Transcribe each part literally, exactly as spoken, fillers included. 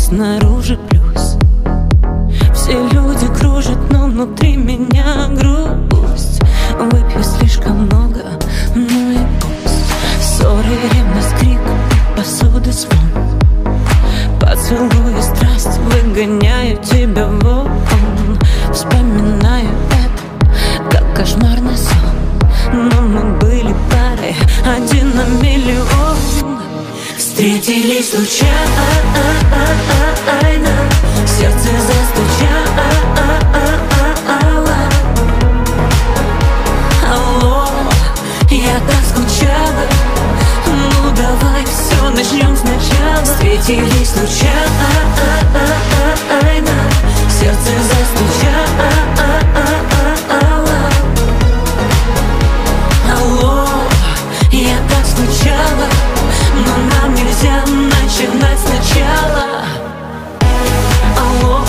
снаружи плюс. Все люди кружат, но внутри меня грусть. Выпью слишком много, ну и пусть. Ссоры, ревность, крик, посуды, звон. Поцелуй и страсть, выгоняю тебя вон. Вспоминаю это, как кошмарный сон. Но мы были парой, один на миллион. Встретились случайно, сердце застучало. Алло, я так скучала. Ну давай все начнем сначала. Встретились случайно, сердце застучало. Алло, я так скучала. Но нам нельзя начинать сначала. Алло,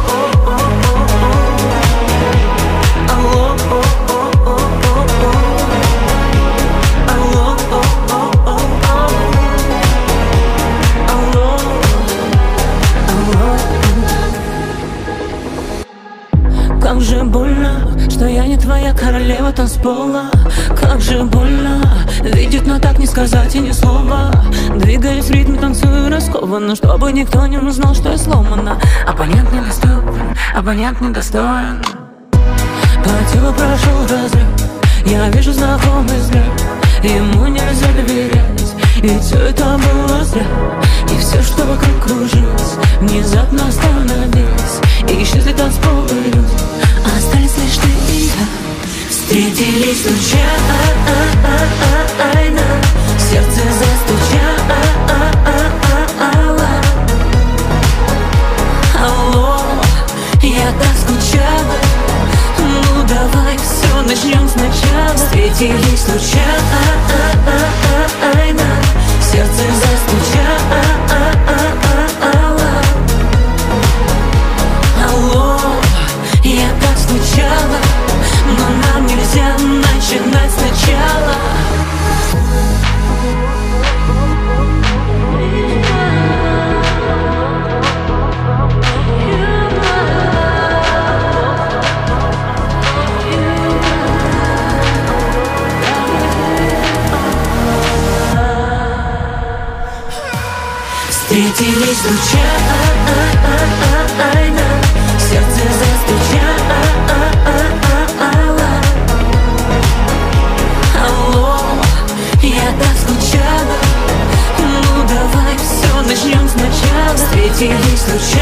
алло, алло, алло, алло. Как же больно, что я не твоя королева танцпола. Как же больно видеть, но так не сказать и ни слова. Двигаюсь в ритме, танцую раскованно, чтобы никто не узнал, что я сломана. Абонент недоступен, абонент недостоин. По телу прошел разрыв, я вижу знакомый взгляд. Ему нельзя доверять, ведь все это было зря. И все, что вокруг кружилось, внезапно остановилось. И исчезли танцполы люди, остались лишь ты и я. Встретились случайно, сердце застучало. Алло, я так скучала. Ну давай все начнем сначала. Встретились случайно, сердце застучало. Алло, я так скучала. Но нам нельзя начинать сначала. Встретились случайно, сердце застучало. Алло, я так скучала. Ну давай все начнем сначала. Встретились случайно.